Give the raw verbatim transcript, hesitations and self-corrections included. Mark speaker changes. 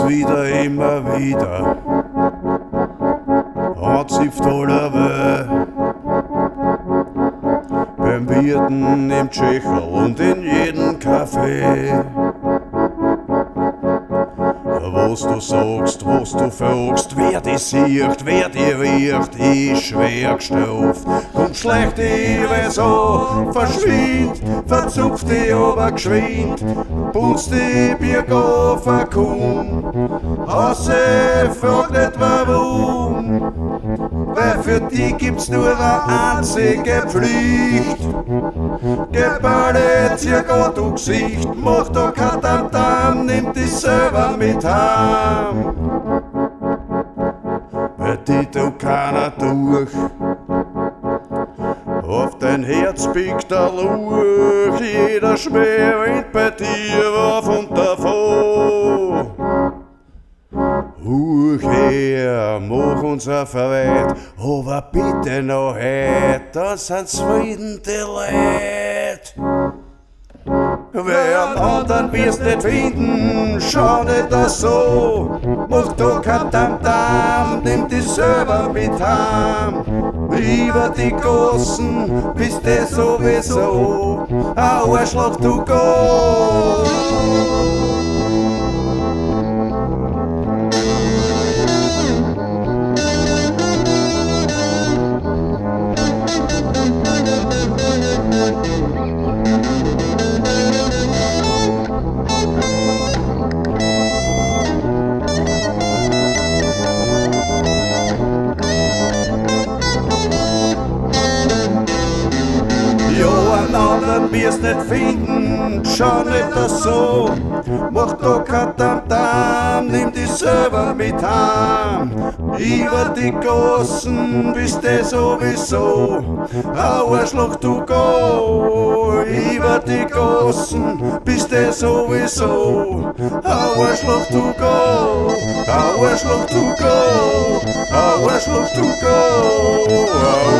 Speaker 1: wieder, immer wieder. Anzipft aller weh. Beim Wirten im Tschecherl und in jedem Café. Was du sagst, was du fragst, wer dich sieht, wer dich riecht, ist schwer gestuft. Komm schlecht jeweils an, verschwind, verzupft dich aber geschwind, putzt die Birk auf, komm, außer frag nicht warum, weil für dich gibt's nur eine einzige Pflicht. Gib alle circa du Gesicht, mach da kein Tamtam, nimm dich selber mit heim. Bei dir tut keiner durch, auf dein Herz biegt der Luch, jeder Schmäh rennt bei dir auf und davon. Huch her, mach uns ein Verweit, aber bitte noch heut, das sind zufrieden die Leute. Wer einen anderen wirst nicht finden, schau nicht das so. Mach doch kein Tamtam, nimm dich selber mit heim. Über die Gossen bist du sowieso ein Arschloch, du Gott. Wirst nicht finden, schau nicht das so. Mach doch kein Tamtam, nimm dich selber mit heim. Über die Gossen bist du sowieso ein Arschloch, du go. Über die Gossen bist du sowieso ein Arschloch, du go. Ein Arschloch, du go. Ein Arschloch, du go.